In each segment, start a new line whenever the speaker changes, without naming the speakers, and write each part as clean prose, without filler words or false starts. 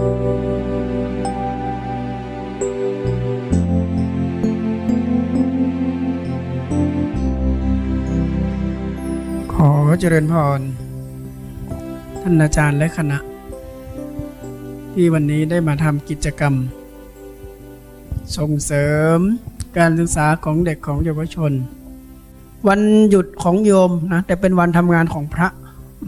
ขอเจริญพรท่านอาจารย์และคณะที่วันนี้ได้มาทำกิจกรรมส่งเสริมการศึกษาของเด็กของเยาวชนวันหยุดของโยมนะแต่เป็นวันทำงานของพระ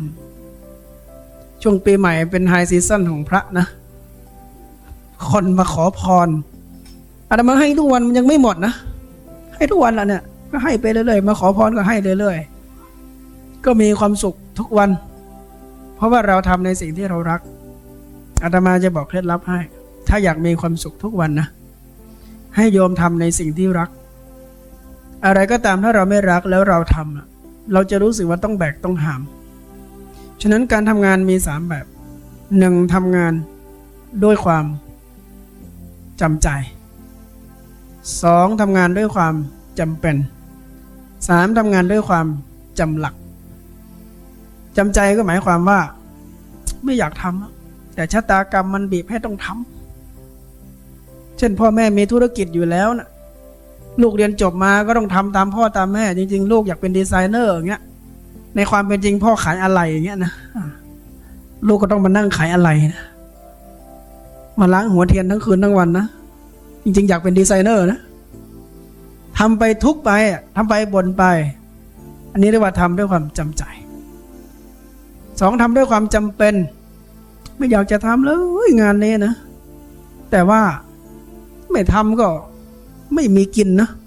ช่วงปีใหม่เป็นไฮซีซั่นของพระนะคนมาขอพรอาตมาให้ทุกวันมันยังไม่หมดนะให้ทุกวันละเนี่ยก็ให้ไปเรื่อยๆมาขอพรก็ให้เรื่อยๆก็มีความสุขทุกวันเพราะว่าเราทำในสิ่งที่เรารักอาตมาจะบอกเคล็ดลับให้ถ้าอยากมีความสุขทุกวันนะให้โยมทำในสิ่งที่รักอะไรก็ตามถ้าเราไม่รักแล้วเราทำเราจะรู้สึกว่าต้องแบกต้องหามฉะนั้นการทำงานมี3แบบ1ทำงานด้วยความจำใจ2ทำงานด้วยความจำเป็น3ทำงานด้วยความจำหลักจำใจก็หมายความว่าไม่อยากทำแต่ชะตากรรมมันบีบให้ต้องทำเช่นพ่อแม่มีธุรกิจอยู่แล้วนะลูกเรียนจบมาก็ต้องทำตามพ่อตามแม่จริงๆลูกอยากเป็นดีไซเนอร์อย่างเงี้ยในความเป็นจริงพ่อขายอะไรอย่างเงี้ยนะลูกก็ต้องมานั่งขายอะไรนะมาล้างหัวเทียนทั้งคืนทั้งวันนะจริงๆอยากเป็นดีไซเนอร์นะทำไปทุกไปทำไปบ่นไปอันนี้เรียกว่าทำด้วยความจำใจ2ทำด้วยความจำเป็นไม่อยากจะทำเลยงานนี้นะแต่ว่าไม่ทำก็ไม่มีกินนะ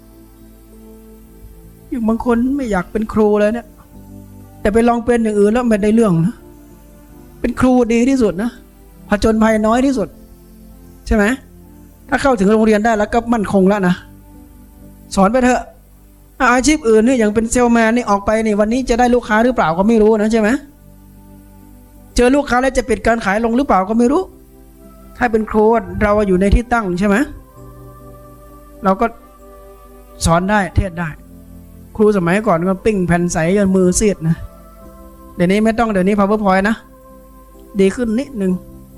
อย่างบางคนไม่อยากเป็นครูเลยเนี่ยแต่ไปลองเป็นอย่างอื่นแล้วไม่ได้เรื่องนะเป็นครูดีที่สุดนะผจญภัยน้อยที่สุดใช่ไหมถ้าเข้าถึงโรงเรียนได้แล้วก็มั่นคงแล้วนะสอนไปเถอะอาชีพอื่นนี่อย่างเป็นเซลแมนนี่ออกไปนี่วันนี้จะได้ลูกค้าหรือเปล่าก็ไม่รู้นะใช่ไหมเจอลูกค้าแล้วจะปิดการขายลงหรือเปล่าก็ไม่รู้ถ้าเป็นครูเราอยู่ในที่ตั้งใช่ไหมเราก็สอนได้เทศได้ครูสมัยก่อนก็ปิ้งแผ่นใสจนมือซีดนะเดี๋ยวนี้ไม่ต้องเดี๋ยวนี้ PowerPoint นะดีขึ้นนิดนึง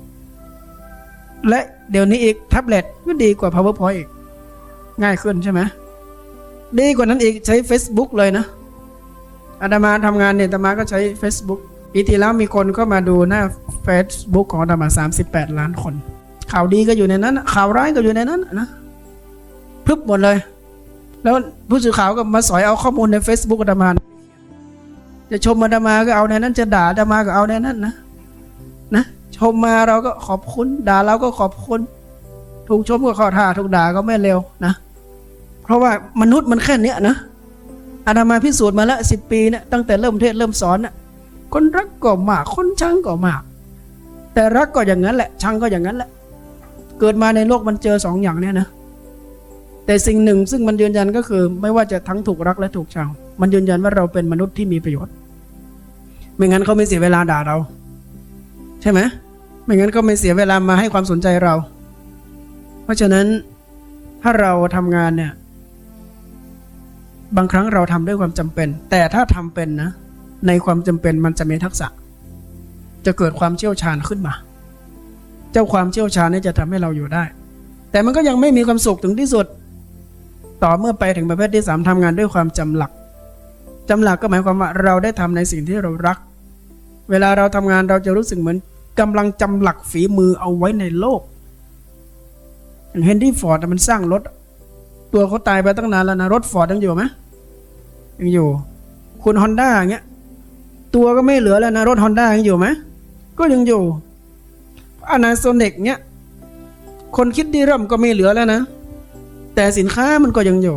และเดี๋ยวนี้อีกแท็บเล็ตก็ดีกว่า PowerPoint อีกง่ายขึ้นใช่ไหมดีกว่านั้นอีกใช้ Facebook เลยนะอาตมาทำงานเนี่ยอาตมาก็ใช้ Facebook ปีที่แล้วมีคนก็มาดูหน้า Facebook ของอาตมา38 ล้านคนข่าวดีก็อยู่ในนั้นข่าวร้ายก็อยู่ในนั้นนะพรึบหมดเลยแล้วผู้สื่อข่าวก็มาสอยเอาข้อมูลใน Facebook อาตมาจะชมอาตมาก็เอาในนั้นจะด่าอาตมาก็เอาในนั้นนะชมมาเราก็ขอบคุณด่าเราก็ขอบคุณถูกชมก็ขอท่าถูกด่าก็ไม่เร็วนะเพราะว่ามนุษย์มันแค่นี้นะอาตมาพิสูจน์มาแล้ว10 ปีเนี่ยตั้งแต่เริ่มเทศเริ่มสอนน่ะคนรักก็มากคนชังก็มากแต่รักก็อย่างนั้นแหละชังก็อย่างนั้นแหละเกิดมาในโลกมันเจอ2 อย่างเนี่ยนะแต่สิ่งหนึ่งซึ่งมันยืนยันก็คือไม่ว่าจะทั้งถูกรักและถูกชังมันยืนยันว่าเราเป็นมนุษย์ที่มีประโยชน์ไม่งั้นเขาไม่เสียเวลาด่าเราใช่ไหมไม่งั้นเขาไม่เสียเวลามาให้ความสนใจเราเพราะฉะนั้นถ้าเราทำงานเนี่ยบางครั้งเราทำด้วยความจำเป็นแต่ถ้าทำเป็นนะในความจำเป็นมันจะมีทักษะจะเกิดความเชี่ยวชาญขึ้นมาเจ้าความเชี่ยวชาญนี่จะทำให้เราอยู่ได้แต่มันก็ยังไม่มีความสุขถึงที่สุดต่อเมื่อไปถึงประเภทที่3ทำงานด้วยความจำหลักก็หมายความว่าเราได้ทำในสิ่งที่เรารักเวลาเราทำงานเราจะรู้สึกเหมือนกำลังจำหลักฝีมือเอาไว้ในโลกอย่างเฮนรี่ฟอร์ดมันสร้างรถตัวเขาตายไปตั้งนานแล้วนะรถฟอร์ดยังอยู่ไหมยังอยู่คุณฮอนด้าอย่างเงี้ยตัวก็ไม่เหลือแล้วนะรถฮอนด้ายังอยู่ไหมก็ยังอยู่อนาโซเนกเนี้ยคนคิดดีเริ่มก็ไม่เหลือแล้วนะแต่สินค้ามันก็ยังอยู่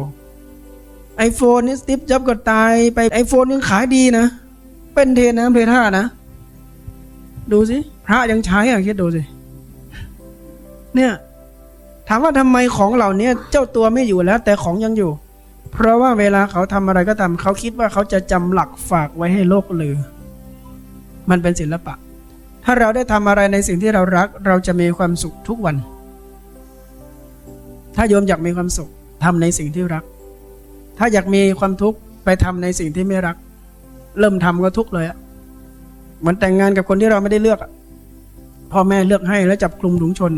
iPhone นี่สตีฟจ็อบส์ก็ตายไป iPhone ยังขายดีนะเป็นเทรนด์นะเพลท่านะดูสิพระยังใช้คิดดูสิเนี่ยถามว่าทำไมของเหล่านี้เจ้าตัวไม่อยู่แล้วแต่ของยังอยู่เพราะว่าเวลาเขาทำอะไรก็ตามเขาคิดว่าเขาจะจำหลักฝากไว้ให้โลกลือมันเป็นศิลปะถ้าเราได้ทำอะไรในสิ่งที่เรารักเราจะมีความสุขทุกวันถ้าโยมอยากมีความสุขทำในสิ่งที่รักถ้าอยากมีความทุกข์ไปทำในสิ่งที่ไม่รักเริ่มทำก็ทุกข์เลยเหมือนแต่งงานกับคนที่เราไม่ได้เลือกพ่อแม่เลือกให้แล้วจับคลุมถุงชน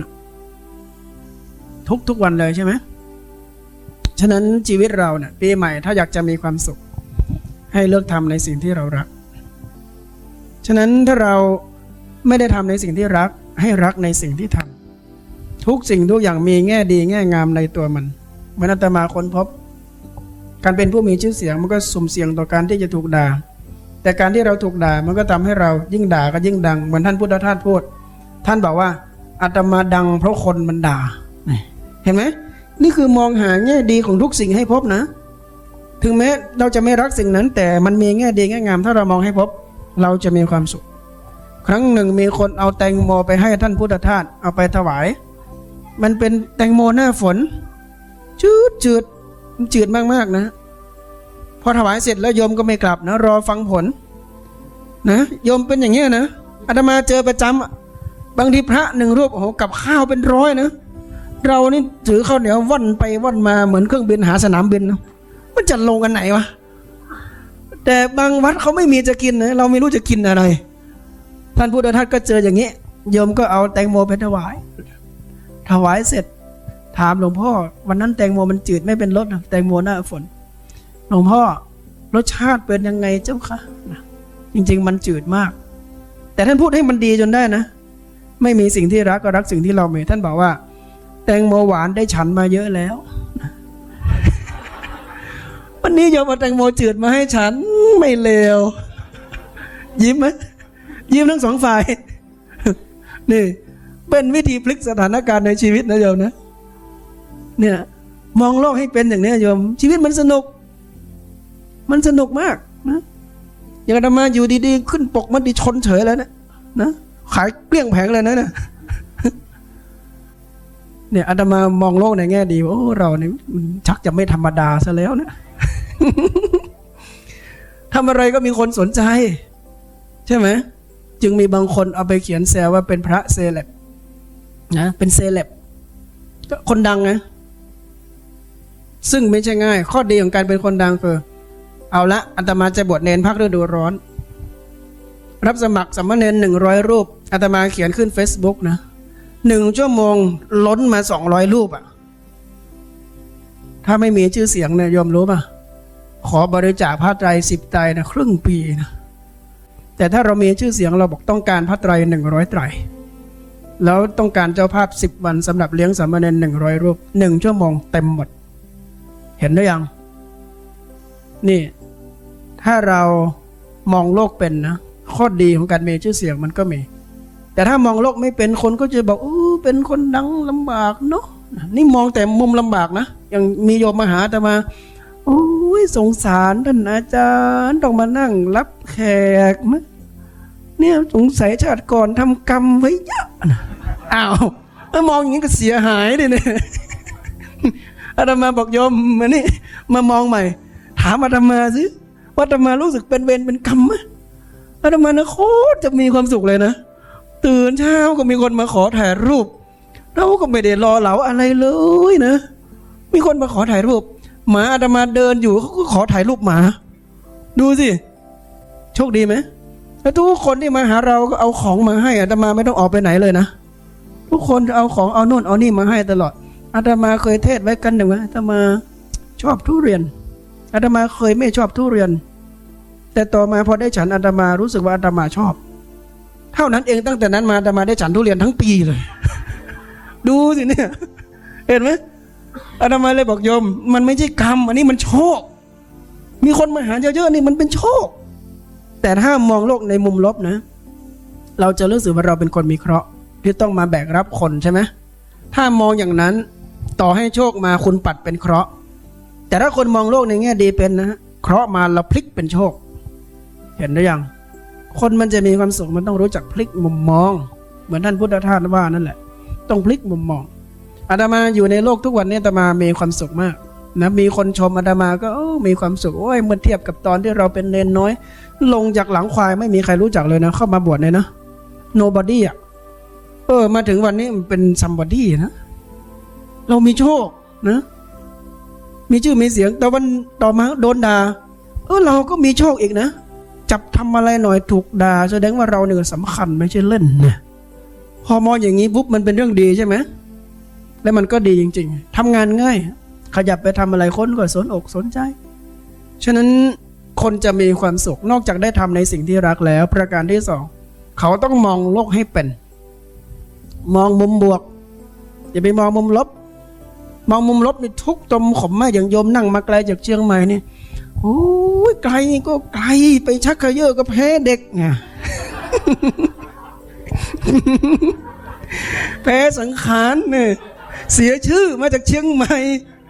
ทุกวันเลยใช่ไหมฉะนั้นชีวิตเราเนี่ยปีใหม่ถ้าอยากจะมีความสุขให้เลือกทำในสิ่งที่เรารักฉะนั้นถ้าเราไม่ได้ทำในสิ่งที่รักให้รักในสิ่งที่ทำทุกสิ่งทุกอย่างมีแง่ดีแง่งามในตัวมันเหมือนอาตมาค้นพบการเป็นผู้มีชื่อเสียงมันก็สุ่มเสี่ยงต่อการที่จะถูกด่าแต่การที่เราถูกด่ามันก็ทำให้เรายิ่งด่าก็ยิ่งดังเหมือนท่านพุทธทาสพูดท่านบอกว่าอาตมาดังเพราะคนมันด่าเห็นไหมนี่คือมองหาแง่ดีของทุกสิ่งให้พบนะถึงแม้เราจะไม่รักสิ่งนั้นแต่มันมีแง่ดีแง่งามถ้าเรามองให้พบเราจะมีความสุขครั้งหนึ่งมีคนเอาแตงโมไปให้ท่านพุทธทาสเอาไปถวายมันเป็นแตงโมหน้าฝนจืดมากๆนะพอถวายเสร็จแล้วโยมก็ไม่กลับนะรอฟังผลนะโยมเป็นอย่างเงี้ยนะอาตมาเจอประจำบางทีพระหนึ่งรูปโอ้โหกับข้าวเป็นร้อยนะเรานี่ถือข้าวเหนียวว่อนไปว่อนมาเหมือนเครื่องบินหาสนามบินนะมันจะลงกันไหนวะแต่บางวัดเขาไม่มีจะกินนะเราไม่รู้จะกินอะไรท่านพุทธทาสก็เจออย่างนี้โยมก็เอาแตงโมไปถวายเสร็จถามหลวงพ่อวันนั้นแตงโมมันจืดไม่เป็นรสแตงโมหน้าฝนหลวงพ่อรสชาติเป็นยังไงเจ้าคะจริงๆมันจืดมากแต่ท่านพูดให้มันดีจนได้นะไม่มีสิ่งที่รักก็รักสิ่งที่เรามีท่านบอกว่าแตงโมหวานได้ฉันมาเยอะแล้ววันนี้โยมเอาแตงโมจืดมาให้ฉันไม่เลวยิ้มไหมยิ้มทั้งสองฝ่ายนี่เป็นวิธีพลิกสถานการณ์ในชีวิตนะโยมนะเนี่ยมองโลกให้เป็นอย่างนี้โยมชีวิตมันสนุกมากนะอย่างอาตมาอยู่ดีๆขึ้นปกมันดิชนเฉยแล้วนะขายเกลี้ยงแผงเลยนะเนี่ยอาตมามองโลกในแง่ดีโอ้เราเนี่ยมันชักจะไม่ธรรมดาซะแล้วนะ ทำอะไรก็มีคนสนใจใช่ไหมจึงมีบางคนเอาไปเขียนแซวว่าเป็นพระเซเลบนะเป็นเซเลบก็คนดังนะซึ่งไม่ใช่ง่ายข้อดีของการเป็นคนดังคือเอาละอาตมาจะบวชเนรภาคฤดูร้อนรับสมัครสามเณร100 รูปอาตมาเขียนขึ้น Facebook นะ1 ชั่วโมงล้นมา200 รูปถ้าไม่มีชื่อเสียงเนี่ยยอมรู้ป่ะขอบริจาคผ้าไตร10 ไตรนะครึ่งปีนะแต่ถ้าเรามีชื่อเสียงเราบอกต้องการผ้าไตร100 ไตรแล้วต้องการเจ้าภาพ10 วันสำหรับเลี้ยงสามเณร100 รูป1 ชั่วโมงเต็มหมดเห็นได้ยังนี่ถ้าเรามองโลกเป็นนะข้อดีของการมีชื่อเสียงมันก็มีแต่ถ้ามองโลกไม่เป็นคนก็จะบอกเป็นคนดังลำบากเนาะนี่มองแต่มุมลำบากนะอย่างมีโยมมาหาอาตมาโอ้ยสงสารท่านอาจารย์ต้องมานั่งรับแขกนะเนี่ยสงสัยชาติก่อนทำกรรมไว้เยอะอ้าวมองอย่างนี้ก็เสียหายดิเนี่ยอาตมาบอกโยมมานี่มามองใหม่ถามอาตมาสิว่าอาตมารู้สึกเป็นเวรเป็นกรรมไหมอาตมานะโคตรจะมีความสุขเลยนะตื่นเช้าก็มีคนมาขอถ่ายรูปเราก็ไม่ได้รอเหลาอะไรเลยนะมีคนมาขอถ่ายรูปหมาอาตมาเดินอยู่เขาก็ขอถ่ายรูปหมาดูสิโชคดีไหมแล้วทุกคนที่มาหาเราก็เอาของมาให้อาตมาไม่ต้องออกไปไหนเลยนะทุกคนจะเอาของเอาโน่นเอานี่มาให้ตลอดอาตมาเคยเทศไว้กันหนึ่งว่าอาตมาชอบทุเรียนอาตมาเคยไม่ชอบทุเรียนแต่ต่อมาพอได้ฉันอาตมารู้สึกว่าอาตมาชอบเท่านั้นเองตั้งแต่นั้นมาอาตมาได้ฉันทุเรียนทั้งปีเลย ดูสิเนี่ยเห็นไหมอาตมาเลยบอกโยมมันไม่ใช่กรรมอันนี้มันโชคมีคนมาหาเยอะๆนี่มันเป็นโชคแต่ถ้ามองโลกในมุมลบนะเราจะรู้สึกว่าเราเป็นคนมีเคราะห์ที่ต้องมาแบกรับคนใช่ไหมถ้ามองอย่างนั้นต่อให้โชคมาคุณปัดเป็นเคราะห์แต่ถ้าคนมองโลกในแง่ดีเป็นนะเคราะห์มาเราพลิกเป็นโชคเห็นหรือยังคนมันจะมีความสุขมันต้องรู้จักพลิกมุมมองเหมือนท่านพุทธทาสว่านั่นแหละต้องพลิกมุมมองอาตมาอยู่ในโลกทุกวันนี้อาตมามีความสุขมากนะมีคนชมอาตมาก็มีความสุขโอ้ยเมื่อเทียบกับตอนที่เราเป็นเนนน้อยลงจากหลังควายไม่มีใครรู้จักเลยนะเข้ามาบวชเลยนะ nobody มาถึงวันนี้มันเป็น somebody นะเรามีโชคนะมีชื่อมีเสียงแต่วันต่อมาโดนด่าเราก็มีโชคอีกนะจับทำอะไรหน่อยถูกด่าแสดงว่าเราเนี่ยสำคัญไม่ใช่เล่นเนี่ยพอมองอย่างนี้ปุ๊บมันเป็นเรื่องดีใช่ไหมแล้วมันก็ดีจริงๆทำงานง่ายขยับไปทำอะไรคนก็สนอกสนใจฉะนั้นคนจะมีความสุขนอกจากได้ทำในสิ่งที่รักแล้วประการที่สองเขาต้องมองโลกให้เป็นมองมุมบวกอย่าไปมองมุมลบมองมุมลบนี่ทุกตมขมมากอย่างโยมนั่งมาไกลจากเชียงใหม่นี่โอ้ยไกลก็ไกลไปชักเขย่อก็แพ้เด็กไง แพ้สังขารเนี่ยเสียชื่อมาจากเชียงใหม่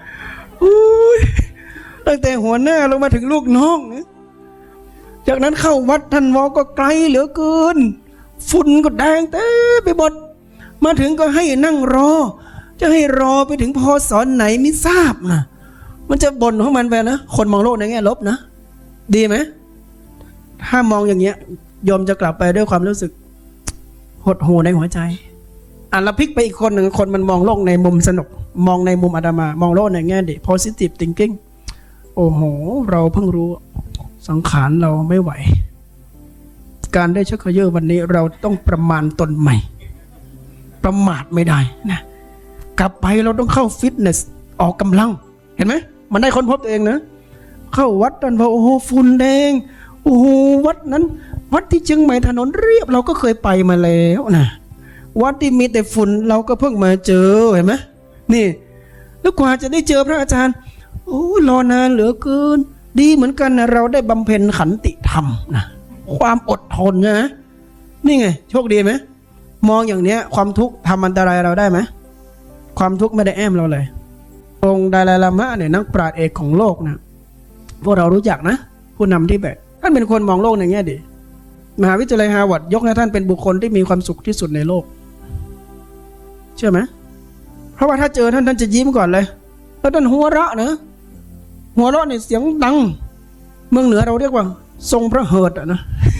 ตั้งแต่หัวหน้าลงมาถึงลูกน้องจากนั้นเข้าวัดท่านวอก็ไกลเหลือเกินฝุ่นก็แดงเต้ไปหมดมาถึงก็ให้นั่งรอจะให้รอไปถึงพศไหนไม่ทราบนะมันจะบ่นของมันไปนะคนมองโลกในแง่ลบนะดีไหมถ้ามองอย่างเงี้ยยอมจะกลับไปด้วยความรู้สึกหดหู่ในหัวใจแล้วพลิกไปอีกคนหนึ่งคนมันมองโลกในมุมสนุกมองในมุมอาตมามองโลกในแง่ดี positive thinking โอ้โหเราเพิ่งรู้สังขารเราไม่ไหวการได้ชักเขย่อวันนี้เราต้องประมาณตนใหม่ประมาทไม่ได้นะกลับไปเราต้องเข้าฟิตเนสออกกำลังเห็นไหมมันได้ค้นพบตัวเองนะเข้าวัดนั่นพอโอ้โหฝุ่นแดงโอ้โหวัดนั้นวัดที่เชียงใหม่ถนนเรียบเราก็เคยไปมาแล้วนะวัดที่มีแต่ฝุ่นเราก็เพิ่งมาเจอเห็นไหมนี่แล้วกว่าจะได้เจอพระอาจารย์โอ้รอนานเหลือเกินดีเหมือนกันนะเราได้บำเพ็ญขันติธรรมนะความอดทนนะนี่ไงโชคดีไหมมองอย่างเนี้ยความทุกข์ทำอันตรายเราได้ไหมความทุกข์ไม่ได้แอมเราเลยองค์ดาลายลามะเนี่ยนักปราชญ์เอกของโลกนะพวกเรารู้จักนะผู้นำทิเบตท่านเป็นคนมองโลกในแง่ดีมหาวิทยาลัยฮาร์วาร์ดยกให้ท่านเป็นบุคคลที่มีความสุขที่สุดในโลกเชื่อไหมเพราะว่าถ้าเจอท่านจะยิ้มก่อนเลยแล้วท่านหัวเราะนะหัวเราะเนี่ยเสียงดังเมืองเหนือเราเรียกว่าทรงพระเหิดนะ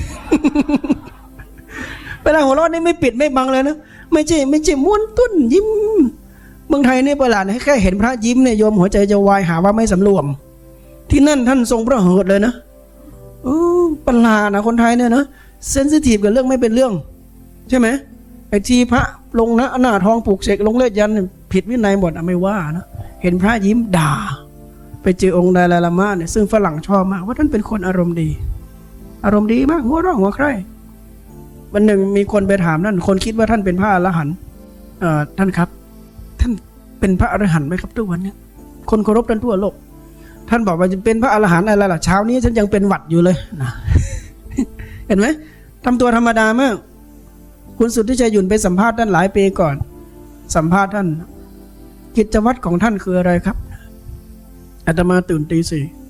เวลาหัวเราะนี่ไม่ปิดไม่บังเลยนะไม่ใช่ม้วนตุ้นยิ้มเมืองไทยเนี่ยประหลาดให้แค่เห็นพระยิ้มเนี่ยโยมหัวใจจะวายหาว่าไม่สำรวมที่นั่นท่านทรงพระเหิดเลยนะประหลาดนะคนไทยเนี่ยนะเซนซิทีฟกับเรื่องไม่เป็นเรื่องใช่ไหมไอ้ที่พระลงนะหน้าทองปลูกเสกลงเลือดยันผิดวินัยหมดไม่ว่านะเห็นพระยิ้มด่าไปเจอองค์ดาลายลามะเนี่ยซึ่งฝรั่งชอบมากว่าท่านเป็นคนอารมณ์ดีมากหัวเราะหัวใคร่วันหนึ่งมีคนไปถามนั่นคนคิดว่าท่านเป็นพระอรหันต์ท่านครับท่านเป็นพระอรหันต์ไหมครับทุกวันนี้คนเคารพท่านทั่วโลกท่านบอกว่าจะเป็นพระอรหันต์อะไรล่ะเช้านี้ฉันยังเป็นหวัดอยู่เลยนะ เห็นไหมทำตัวธรรมดามากคุณสุทธิชัยหยุ่นไปสัมภาษณ์ท่านหลายปีก่อนสัมภาษณ์ท่านกิจวัตรของท่านคืออะไรครับอาตมาตื่นตี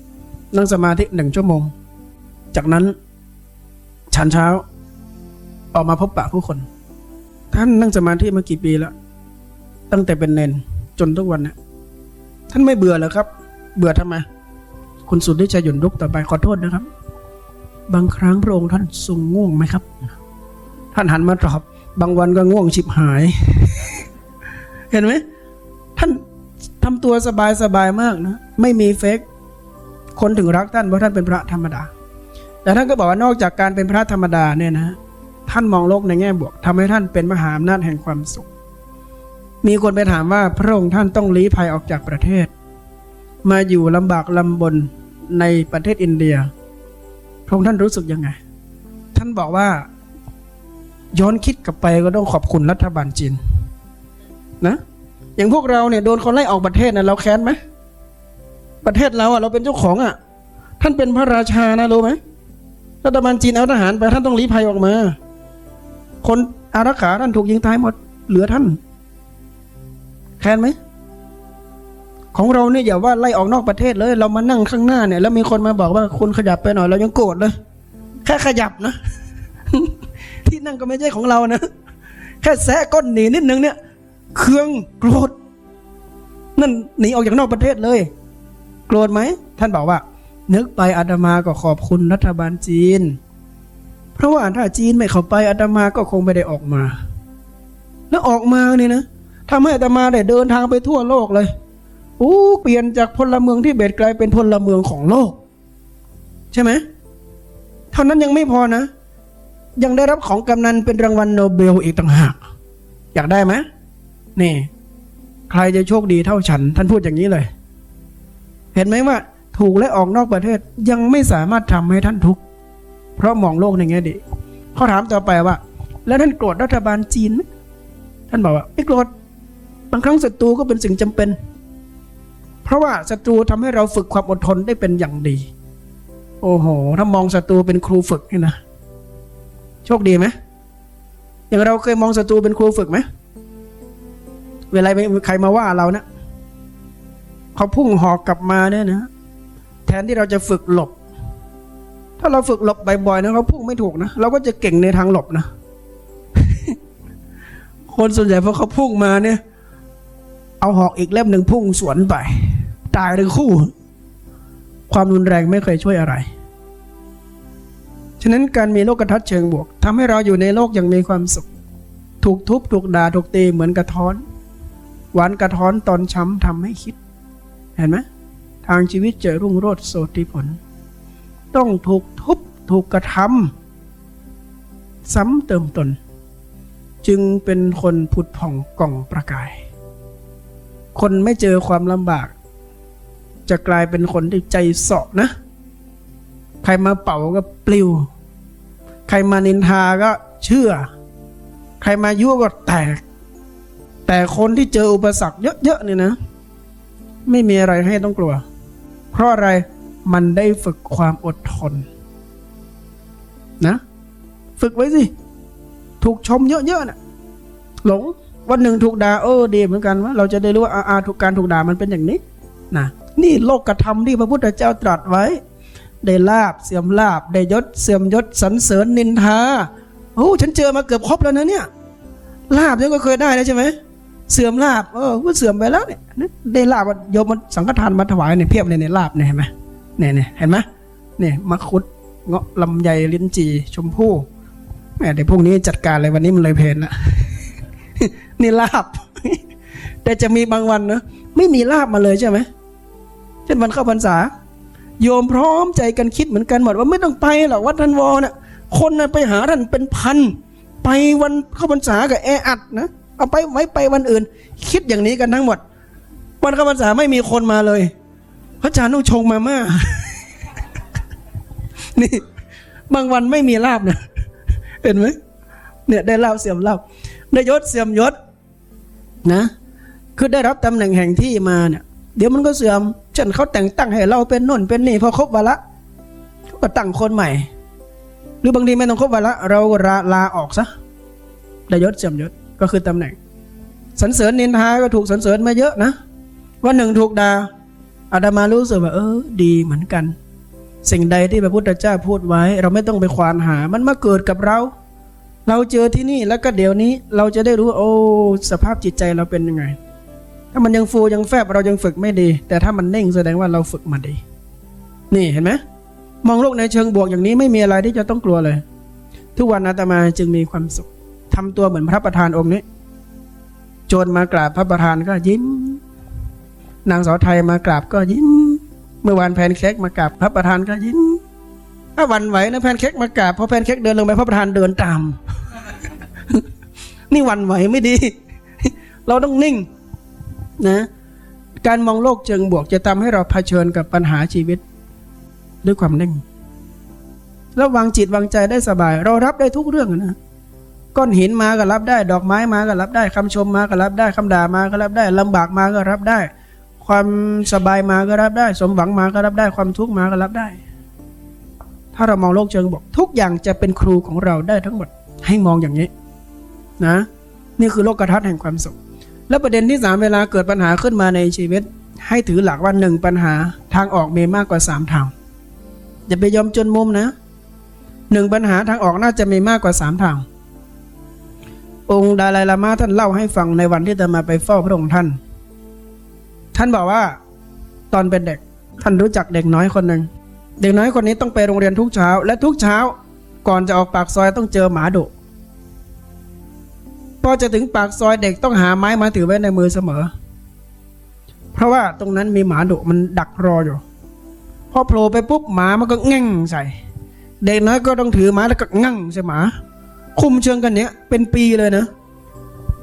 4นั่งสมาธิ1 ชั่วโมงจากนั้นฉันเช้าออกมาพบปะผู้คนท่านนั่งสมาธิมากี่ปีแล้วตั้งแต่เป็นเนนจนทุกวันเนี่ยท่านไม่เบื่อเหรอครับเบื่อทำไมคุณสุทธิชัยหยุ่นลุกต่อไปขอโทษนะครับบางครั้งพระองค์ท่านทรงง่วงไหมครับท่านหันมาตอบบางวันก็ง่วงฉิบหาย เห็นไหมท่านทำตัวสบายมากนะไม่มีเฟกคนถึงรักท่านเพราะท่านเป็นพระธรรมดาแต่ท่านก็บอกว่านอกจากการเป็นพระธรรมดาเนี่ยนะท่านมองโลกในแง่บวกทำให้ท่านเป็นมหาอำนาจแห่งความสุขมีคนไปถามว่าพระองค์ท่านต้องลี้ภัยออกจากประเทศมาอยู่ลำบากลำบนในประเทศอินเดียพระองค์ท่านรู้สึกยังไงท่านบอกว่าย้อนคิดกลับไปก็ต้องขอบคุณรัฐบาลจีนนะอย่างพวกเราเนี่ยโดนคนไล่ออกประเทศนะเราแค้นไหมประเทศเราเราเป็นเจ้าของท่านเป็นพระราชานะรู้ไหมรัฐบาลจีนเอาทหารไปท่านต้องลี้ภัยออกมาคนอารักขาท่านถูกยิงตายหมดเหลือท่านแค้นไหมของเราเนี่ยอย่าว่าไล่ออกนอกประเทศเลยเรามานั่งข้างหน้าเนี่ยแล้วมีคนมาบอกว่าคุณขยับไปหน่อยเรายังโกรธเลยแค่ขยับนะ ที่นั่งก็ไม่ใช่ของเรานะแค่แซะก้นหนีนิดนึงเนี่ยเคืองโกรธนั่นหนีออกจากนอกประเทศเลยโกรธไหมท่านบอกว่านึกไปอาตมาก็ขอบคุณรัฐบาลจีนเพราะว่าถ้าจีนไม่เข้าไปอาตมาก็คงไม่ได้ออกมาแล้วออกมาเนี่ยนะทำให้อาตมาได้เดินทางไปทั่วโลกเลยเปลี่ยนจากพลเมืองที่เบตกลายเป็นพลเมืองของโลกใช่ไหมเท่านั้นยังไม่พอนะยังได้รับของกำนันเป็นรางวัลโนเบลอีกต่างหากอยากได้ไหมนี่ใครจะโชคดีเท่าฉันท่านพูดอย่างนี้เลยเห็นไหมว่าถูกและออกนอกประเทศยังไม่สามารถทำให้ท่านทุกข์เพราะมองโลกในแง่ดีเขาถามต่อไปว่าแล้วท่านโกรธรัฐบาลจีนไหมท่านบอกว่าไม่โกรธบางครั้งศัตรูก็เป็นสิ่งจำเป็นเพราะว่าศัตรูทำให้เราฝึกความอดทนได้เป็นอย่างดีโอ้โหถ้ามองศัตรูเป็นครูฝึกนี่นะโชคดีไหมอย่างเราเคยมองศัตรูเป็นครูฝึกไหมเวลาใครมาว่าเรานะเขาพุ่งหอกกลับมาเนี่ยนะแทนที่เราจะฝึกหลบถ้าเราฝึกหลบบ่อยๆนะเขาพุ่งไม่ถูกนะเราก็จะเก่งในทางหลบนะ คนส่วนใหญ่พอเขาพุ่งมาเนี่ยเอาหอกอีกเล่มหนึ่งพุ่งสวนไปตายทั้งคู่ความรุนแรงไม่เคยช่วยอะไรฉะนั้นการมีโลกทัศน์เชิงบวกทำให้เราอยู่ในโลกอย่างมีความสุขถูกทุบถูกด่าถูกตีเหมือนกระท้อนหวานกระท้อนตอนช้ำทำให้คิดเห็นไหมทางชีวิตจะรุ่งโรจน์โสติผลต้องถูกทุบถูกกระทำซ้ำเติมตนจึงเป็นคนผุดผ่องก่องประกายคนไม่เจอความลำบากจะกลายเป็นคนที่ใจเสาะนะใครมาเป่าก็ปลิวใครมานินทาก็เชื่อใครมายั่วก็แตกแต่คนที่เจออุปสรรคเยอะๆเนี่ยนะไม่มีอะไรให้ต้องกลัวเพราะอะไรมันได้ฝึกความอดทนนะฝึกไว้สิถูกชมเยอะๆน่ะหลงวันหนึ่งถูกด่าดีเหมือนกันว่าเราจะได้รู้ว่าถูกการถูกด่ามันเป็นอย่างนี้นะนี่โลกธรรมที่พระพุทธเจ้าตรัสไว้ได้ลาภเสื่อมลาภได้ยศเสื่อมยศสรรเสริญนินทาฉันเจอมาเกือบครบแล้วนะเนี่ยลาภเนี่ยก็เคยได้แล้วใช่ไหมเสื่อมลาภก็เสื่อมไปแล้วเนี่ยได้ลาภโยมสังฆทานมาถวายเนี่ยเพียบเลยเนี่ยลาภเนี่ยเห็นไหมเนี่ยเห็นไหมเนี่ยมังคุดเงาะลำไยลิ้นจี่ชมพู่แม่เดี๋ยวพรุ่งนี้จัดการเลยวันนี้มันเลยเพลนละ นี่ลาภ แต่จะมีบางวันนะไม่มีลาภมาเลยใช่ไหมเช่นวันเข้าพรรษาโยมพร้อมใจกันคิดเหมือนกันหมดว่าไม่ต้องไปหรอกวัดท่านวอน่ะคนน่ะไปหาท่านเป็นพันไปวันเข้าพรรษากับแออัดนะเอาไปไว้ไปวันอื่นคิดอย่างนี้กันทั้งหมดวันเข้าพรรษาไม่มีคนมาเลยพระอาจารย์ต้องชงมาม่า นี่บางวันไม่มีลาภนะเห็นไหมเนี่ยได้ลาภเสื่อมลาภได้ยศเสื่อมยศนะคือได้รับตำแหน่งแห่งที่มาเนี่ยเดี๋ยวมันก็เสื่อมเช่นเขาแต่งตั้งให้เราเป็นโน่นเป็นนี่พอครบวาระเขาก็ตั้งคนใหม่หรือบางทีไม่ต้องครบวาระเราลาออกซะได้ยศเสื่อมยศก็คือตำแหน่งสรรเสริญนินทาก็ถูกสรรเสริญมาเยอะนะวันหนึ่งถูกด่าอาตมารู้สึกว่าดีเหมือนกันสิ่งใดที่พระพุทธเจ้าพูดไว้เราไม่ต้องไปควานหามันมาเกิดกับเราเจอที่นี่แล้วก็เดี๋ยวนี้เราจะได้รู้สภาพจิตใจเราเป็นยังไงถ้ามันยังฟูยังแฟบเรายังฝึกไม่ดีแต่ถ้ามันนิ่งแสดงว่าเราฝึกมาดีนี่เห็นไหมมองโลกในเชิงบวกอย่างนี้ไม่มีอะไรที่จะต้องกลัวเลยทุกวันอาตมาจึงมีความสุขทำตัวเหมือนพระประธานองค์นี้โจรมากราบพระประธานก็ยิ้มนางสาวไทยมากราบก็ยิ้มเมื่อวานแพนเค้กมากราบพระประธานก็ยิ้มถ้าวันไหวนะแพนเค้กมากราบพอแพนเค้กเดินลงไปพระประธานเดินตาม นี่วันไหวไม่ดี เราต้องนิ่งนะการมองโลกเชิงบวกจะทำให้เราเผชิญกับปัญหาชีวิตด้วยความนิ่งแล้ววางจิตวางใจได้สบายเรารับได้ทุกเรื่องนะก้อนหินมาก็รับได้ดอกไม้มาก็รับได้คำชมมาก็รับได้คำด่ามาก็รับได้ลำบากมาก็รับได้ความสบายมาก็รับได้สมหวังมาก็รับได้ความทุกข์มาก็รับได้ถ้าเรามองโลกเชิงบวกทุกอย่างจะเป็นครูของเราได้ทั้งหมดให้มองอย่างนี้นะนี่คือโลกทัศน์แห่งความสุขและประเด็นที่3เวลาเกิดปัญหาขึ้นมาในชีวิตให้ถือหลักว่า1ปัญหาทางออกมีมากกว่า3ทางอย่าไปยอมจนมุมนะ1ปัญหาทางออกน่าจะมีมากกว่า3ทางองค์ดาไลลามะท่านเล่าให้ฟังในวันที่จะมาไปเฝ้าพระองค์ท่านบอกว่าตอนเป็นเด็กท่านรู้จักเด็กน้อยคนหนึ่งเด็กน้อยคนนี้ต้องไปโรงเรียนทุกเช้าและทุกเช้าก่อนจะออกปากซอยต้องเจอหมาดุพอจะถึงปากซอยเด็กต้องหาไม้มาถือไว้ในมือเสมอเพราะว่าตรงนั้นมีหมาดุมันดักรออยู่พอโผล่ไปปุ๊บหมามันก็แง่งใส่เด็กน้อยก็ต้องถือไม้แล้วก็งั่งใส่หมาคุมเชิงกันเนี้ยเป็นปีเลยนะ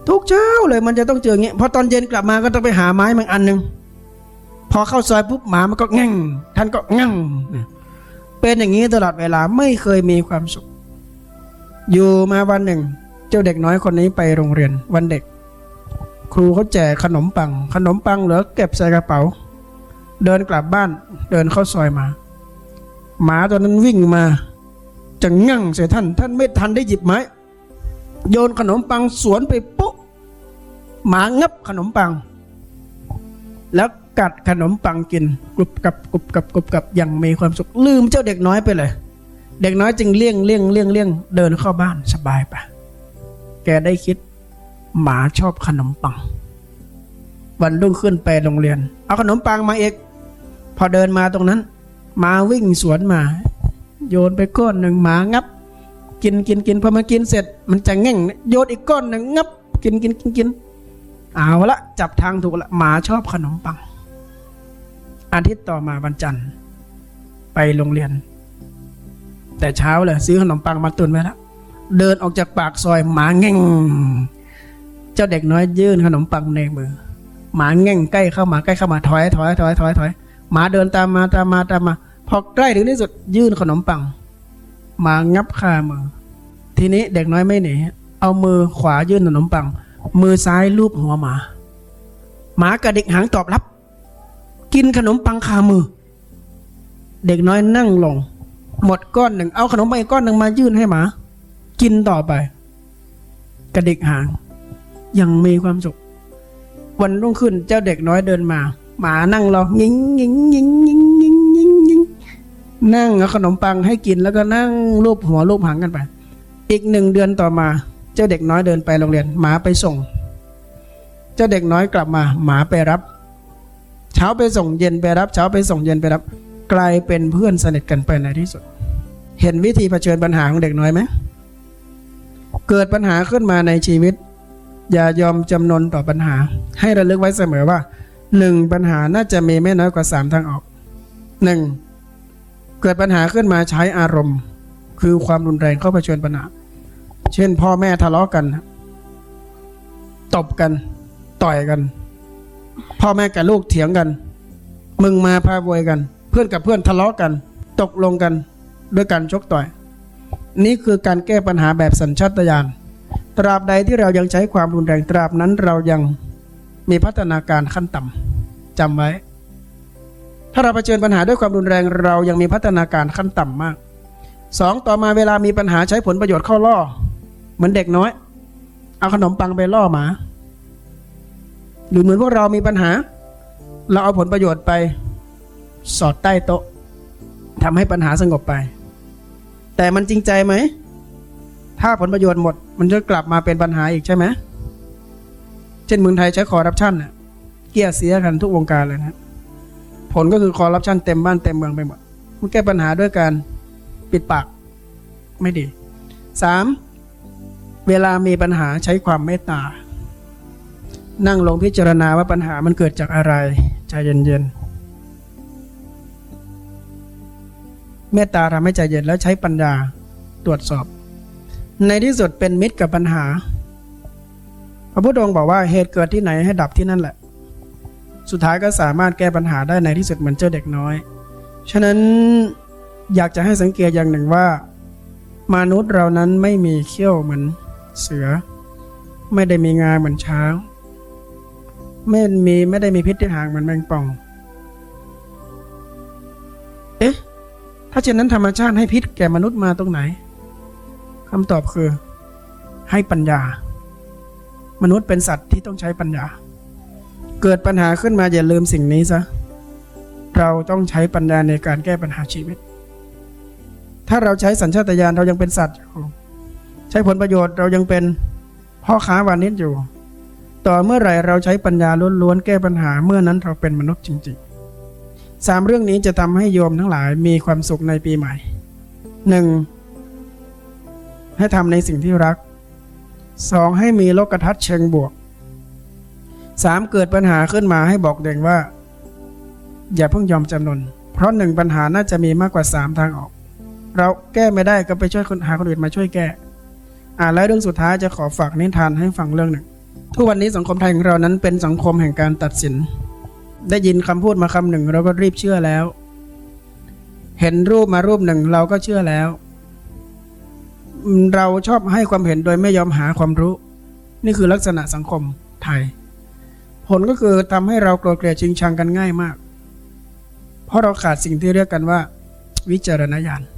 ทุกเช้าเลยมันจะต้องเจออย่างเงี้ยพอตอนเย็นกลับมาก็ต้องไปหาไม้มันอันหนึ่งพอเข้าซอยปุ๊บหมามันก็งั่งท่านก็งั่งเป็นอย่างนี้ตลอดเวลาไม่เคยมีความสุขอยู่มาวันหนึ่งเจ้าเด็กน้อยคนนี้ไปโรงเรียนวันเด็กครูเขาแจกขนมปังเหลือเก็บใส่กระเป๋าเดินกลับบ้านเดินเข้าซอยมาหมาตัวนั้นวิ่งมาจะงั่งใส่ท่านไม่ทันได้หยิบไม้โยนขนมปังสวนไปปุ๊บหมางับขนมปังแล้วกัดขนมปังกินกรุบกับอย่างมีความสุขลืมเจ้าเด็กน้อยไปเลยเด็กน้อยจึงเลี่ยงเดินเข้าบ้านสบายไปแกได้คิดหมาชอบขนมปังวันรุ่งขึ้นไปโรงเรียนเอาขนมปังมาเอกพอเดินมาตรงนั้นหมาวิ่งสวนมาโยนไปก้อนหนึ่งหมางับกินพอมันกินเสร็จมันจะแง่งโยนอีกก้อนหนึ่งงับกินเอาละจับทางถูกละหมาชอบขนมปังอาทิตย์ต่อมาวันจันทร์ไปโรงเรียนแต่เช้าเลยซื้อขนมปังมาตุนไว้แล้วเดินออกจากปากซอยหมาแง่งเจ้าเด็กน้อยยื่นขนมปังในมือหมาแง่งใกล้เข้ามาถอยหมาเดินตามมาพอใกล้ถึงที่สุดยื่นขนมปังหมางับคามือทีนี้เด็กน้อยไม่หนีเอามือขวายื่นขนมปังมือซ้ายลูบหัวหมากระดิกหางตอบรับกินขนมปังคามือเด็กน้อยนั่งลงหมดก้อนหนึ่งเอาขนมปังอีกก้อนหนึ่งมายื่นให้หมากินต่อไปกระดิกหางยังมีความสุขวันรุ่งขึ้นเจ้าเด็กน้อยเดินมาหมานั่งรองิงนั่งเอาขนมปังให้กินแล้วก็นั่งลูบหัวลูบหางกันไปอีก1 เดือนต่อมาเจ้าเด็กน้อยเดินไปโรงเรียนหมาไปส่งเจ้าเด็กน้อยกลับมาหมาไปรับเช้าไปส่งเย็นไปรับเช้าไปส่งเย็นไปรับกลายเป็นเพื่อนสนิทกันไปในที่สุดเห็นวิธีเผชิญปัญหาของเด็กน้อยไหมเกิดปัญหาขึ้นมาในชีวิตอย่ายอมจำนนต่อปัญหาให้ระลึกไว้เสมอว่า1ปัญหาน่าจะมีไม่น้อยกว่า3ทางออก 1. เกิดปัญหาขึ้นมาใช้อารมณ์คือความรุนแรงเข้าเผชิญปัญหาเช่นพ่อแม่ทะเลาะกันตบกันต่อยกันพ่อแม่กับลูกเถียงกันมึงมาพาโวยกันเพื่อนกับเพื่อนทะเลาะกันตกลงกันด้วยการชกต่อยนี่คือการแก้ปัญหาแบบสัญชาตญาณตราบใดที่เรายังใช้ความรุนแรงตราบนั้นเรายังมีพัฒนาการขั้นต่ำจำไว้ถ้าเราเผชิญปัญหาด้วยความรุนแรงเรายังมีพัฒนาการขั้นต่ำมาก2ต่อมาเวลามีปัญหาใช้ผลประโยชน์เข้าล่อเหมือนเด็กน้อยเอาขนมปังไปล่อหมาหรือเหมือนพวกเรามีปัญหาเราเอาผลประโยชน์ไปสอดใต้โต๊ะทำให้ปัญหาสงบไปแต่มันจริงใจไหมถ้าผลประโยชน์หมดมันจะกลับมาเป็นปัญหาอีกใช่ไหมเช่นเมืองไทยใช้คอร์รัปชันเกลี้ยเสียกันทุกวงการเลยนะผลก็คือคอร์รัปชันเต็มบ้านเต็มเมืองไปหมดมันแก้ปัญหาด้วยการปิดปากไม่ดี 3. เวลามีปัญหาใช้ความเมตตานั่งลงพิจารณาว่าปัญหามันเกิดจากอะไรใจเย็นๆเมตตาทำให้ใจเย็นแล้วใช้ปัญญาตรวจสอบในที่สุดเป็นมิตรกับปัญหาพระพุทธองค์บอกว่าเหตุเกิดที่ไหนให้ดับที่นั่นแหละสุดท้ายก็สามารถแก้ปัญหาได้ในที่สุดเหมือนเจ้าเด็กน้อยฉะนั้นอยากจะให้สังเกตอย่างหนึ่งว่ามนุษย์เรานั้นไม่มีเขี้ยวเหมือนเสือไม่ได้มีงาเหมือนช้างไม่ได้มีพิษที่หางเหมือนแมงป่องถ้าเช่นนั้นธรรมชาติให้พิษแก่มนุษย์มาตรงไหนคำตอบคือให้ปัญญามนุษย์เป็นสัตว์ที่ต้องใช้ปัญญาเกิดปัญหาขึ้นมาอย่าลืมสิ่งนี้ซะเราต้องใช้ปัญญาในการแก้ปัญหาชีวิตถ้าเราใช้สัญชาตญาณเรายังเป็นสัตว์อยู่ใช้ผลประโยชน์เรายังเป็นพ่อค้าวานิชอยู่ต่อเมื่อไหร่เราใช้ปัญญาล้วนๆแก้ปัญหาเมื่อนั้นเราเป็นมนุษย์จริงๆ3เรื่องนี้จะทำให้โยมทั้งหลายมีความสุขในปีใหม่ 1. ให้ทำในสิ่งที่รัก 2. ให้มีโลกทัศน์เชิงบวก 3. เกิดปัญหาขึ้นมาให้บอกเด็กว่าอย่าเพิ่งยอมจำนนเพราะ1ปัญหาน่าจะมีมากกว่า3ทางออกเราแก้ไม่ได้ก็ไปช่วยหาคนอื่นมาช่วยแก้แล้วเรื่องสุดท้ายจะขอฝากนิทานให้ฟังเรื่องหนึ่งทุกวันนี้สังคมไทยของเรานั้นเป็นสังคมแห่งการตัดสินได้ยินคำพูดมาคำหนึ่งเราก็รีบเชื่อแล้วเห็นรูปมารูปหนึ่งเราก็เชื่อแล้วเราชอบให้ความเห็นโดยไม่ยอมหาความรู้นี่คือลักษณะสังคมไทยผลก็คือทำให้เราโกรธเกลียดชิงชังกันง่ายมากเพราะเราขาดสิ่งที่เรียกกันว่าวิจารณญาณ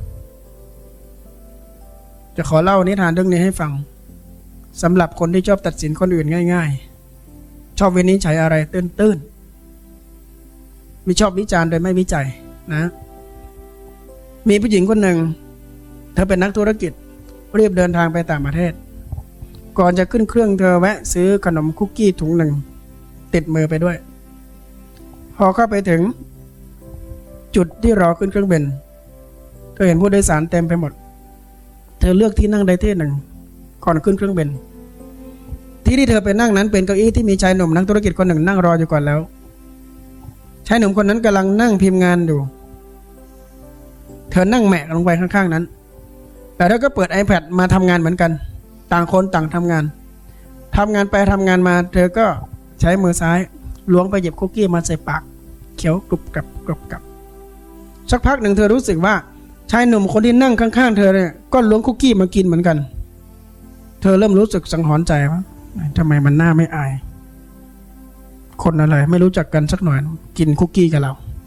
จะขอเล่านิทานเรื่องนี้ให้ฟังสำหรับคนที่ชอบตัดสินคนอื่นง่ายๆชอบวินิจฉัยอะไรตื้นๆไม่ชอบวิจารณ์โดยไม่วิจัยนะมีผู้หญิงคนหนึ่งเธอเป็นนักธุรกิจรีบเดินทางไปต่างประเทศก่อนจะขึ้นเครื่องเธอแวะซื้อขนมคุกกี้ถุงหนึ่งติดมือไปด้วยพอเข้าไปถึงจุดที่รอขึ้นเครื่องบินเธอเห็นผู้โดยสารเต็มไปหมดเธอเลือกที่นั่งใดที่หนึ่งก่อนขึ้นเครื่องบินที่เธอไปนั่งนั้นเป็นเก้าอี้ที่มีชายหนุ่มนักธุรกิจคนหนึ่งนั่งรออยู่ก่อนแล้วชายหนุ่มคนนั้นกำลังนั่งพิมพ์งานอยู่เธอนั่งแหมะลงไปข้างๆนั้นแต่เธอก็เปิด iPad มาทำงานเหมือนกันต่างคนต่างทำงานไปทำงานมาเธอก็ใช้มือซ้ายล้วงไปหยิบคุกกี้มาใส่ปากเคี้ยวกรุบกรับสักพักหนึ่งเธอรู้สึกว่าชายหนุ่มคนที่นั่งข้างๆเธอเนี่ยก็ล้วงคุกกี้มากินเหมือนกันเธอเริ่มรู้สึกสังหรณ์ใจว่าทำไมมันน่าไม่อายคนอะไรไม่รู้จักกันสักหน่อยกินคุกกี้กับเรา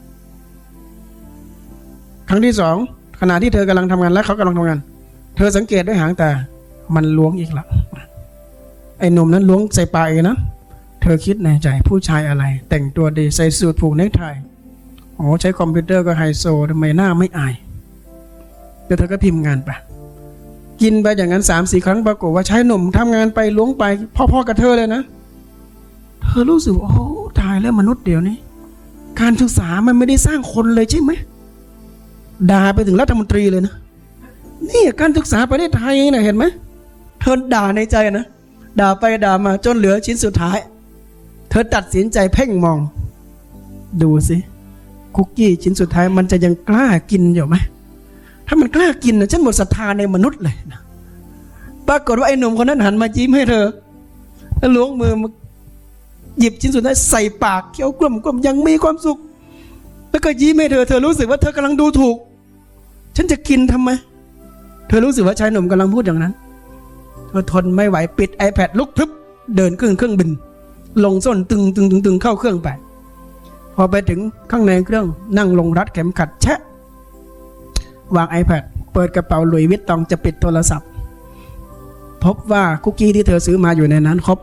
ครั้งที่สองขณะที่เธอกำลังทำงานและเขากำลังทำงานเธอสังเกตด้วยหางตามันล้วงอีกละไอ้หนุ่มนั้นล้วงใส่ปากเองนะเธอคิดในใจผู้ชายอะไรแต่งตัวดีใส่สูทผูกเนคไทโอ้ใช้คอมพิวเตอร์ก็ไฮโซทำไมหน้าไม่อายเดี๋ยวเธอก็พิมพ์งานไปกินไปอย่างนั้น 3-4 ครั้งปรากฏว่าชายหนุ่มทำงานไปล้วงไปพ่อๆกับเธอเลยนะเธอรู้สึกโอ้ตายแล้วมนุษย์เดี๋ยวนี้การศึกษามันไม่ได้สร้างคนเลยใช่ไหมด่าไปถึงรัฐมนตรีเลยนะนี่การศึกษาประเทศไทยนะเห็นไหมเธอด่าในใจนะด่าไปด่ามาจนเหลือชิ้นสุดท้ายเธอตัดสินใจเพ่งมองดูสิคุกกี้ชิ้นสุดท้ายมันจะยังกล้ากินอยู่ไหมถ้ามันกล้ากินนะฉันหมดศรัทธาในมนุษย์เลยนะปรากฏว่าไอ้หนุ่มคนนั้นหันมายิ้มให้เธอแล้วล้วงมือมาหยิบชิ้นสุดท้ายใส่ปากเคี้ยวกลุ่มยังมีความสุขแล้วก็ยิ้มให้เธอรู้สึกว่าเธอกำลังดูถูกฉันจะกินทำไมเธอรู้สึกว่าชายหนุ่มกำลังพูดอย่างนั้นเธอทนไม่ไหวปิด iPad ลุกพรึบเดินเครื่องบินลงส้นตึงเข้าเครื่องไปพอไปถึงข้างในเครื่องนั่งลงรัดเข็มขัดแชะวาง iPad เปิดกระเป๋าหลุยส์วิตตองจะปิดโทรศัพท์พบว่าคุกกี้ที่เธอซื้อมาอยู่ในนั้นครบ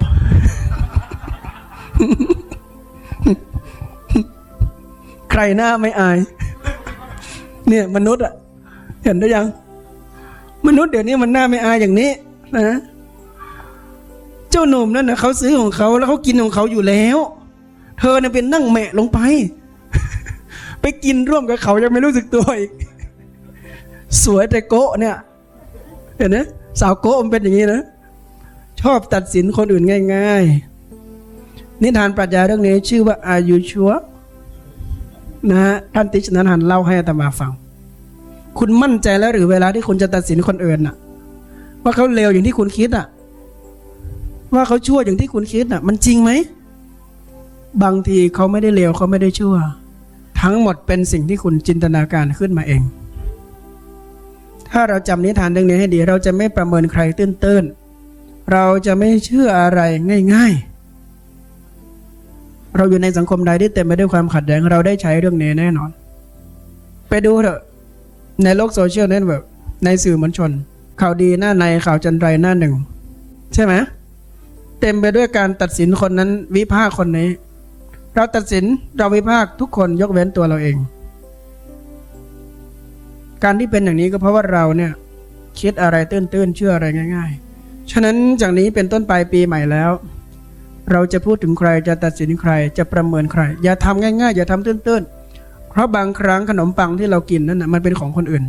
ใครหน้าไม่อายเนี่ยมนุษย์อะเห็นได้ยังมนุษย์เดี๋ยวนี้มันหน้าไม่อายอย่างนี้นะเจ้าหนุ่มนั่นนะเขาซื้อของเขาแล้วเขากินของเขาอยู่แล้วเธอเนี่ยเป็นนั่งแหมะลงไป ไปกินร่วมกับเขายังไม่รู้สึกตัวอีกสวยแต่โกะเนี่ยเห็นไหมสาวโกะมันเป็นอย่างนี้นะชอบตัดสินคนอื่นง่ายๆนิทานปรัชญาเรื่องนี้ชื่อว่าอายุชัวนะฮะท่านติชนันหันเล่าให้อาตมาฟังคุณมั่นใจแล้วหรือเวลาที่คุณจะตัดสินคนอื่นน่ะว่าเขาเลวอย่างที่คุณคิดอ่ะว่าเขาชั่วอย่างที่คุณคิดอ่ะมันจริงไหมบางทีเขาไม่ได้เลวเขาไม่ได้ชั่วทั้งหมดเป็นสิ่งที่คุณจินตนาการขึ้นมาเองถ้าเราจำนิทานเรื่องนี้ให้ดีเราจะไม่ประเมินใครตื้นๆเราจะไม่เชื่ออะไรง่ายๆเราอยู่ในสังคมใดที่เต็มไปด้วยความขัดแย้งเราได้ใช้เรื่องนี้แน่นอนไปดูเถอะในโลกโซเชียลเน็ตเวิร์กในสื่อมวลชนข่าวดีหน้าในข่าวจันไรหน้าหนึ่งใช่ไหมเต็มไปด้วยการตัดสินคนนั้นวิพากษ์คนนี้เราตัดสินเราวิพากษ์ทุกคนยกเว้นตัวเราเองการที่เป็นอย่างนี้ก็เพราะว่าเราเนี่ยคิดอะไรตื้นๆเชื่ออะไรง่ายๆฉะนั้นจากนี้เป็นต้นไปปีใหม่แล้วเราจะพูดถึงใครจะตัดสินใครจะประเมินใครอย่าทำง่ายๆอย่าทำตื้นๆเพราะบางครั้งขนมปังที่เรากินนั่นนะมันเป็นของคนอื่น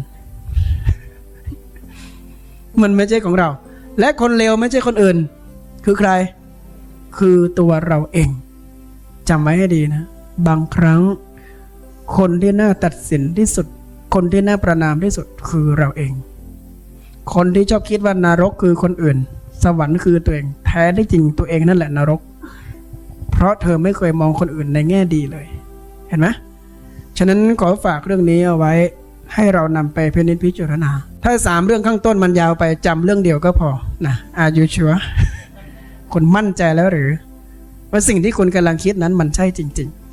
มันไม่ใช่ของเราและคนเลวไม่ใช่คนอื่นคือใครคือตัวเราเองจำไว้ให้ดีนะบางครั้งคนที่น่าตัดสินที่สุดคนที่น่าประณามที่สุดคือเราเองคนที่ชอบคิดว่านรกคือคนอื่นสวรรค์คือตัวเองแท้ได้จริงตัวเองนั่นแหละนรกเพราะเธอไม่เคยมองคนอื่นในแง่ดีเลยเห็นไหมฉะนั้นขอฝากเรื่องนี้เอาไว้ให้เรานำไปพินิจพิจารณาถ้า3เรื่องข้างต้นมันยาวไปจำเรื่องเดียวก็พอนะอายุชัวคุณมั่นใจแล้วหรือว่าสิ่งที่คุณกำลังคิดนั้นมันใช่จริงๆ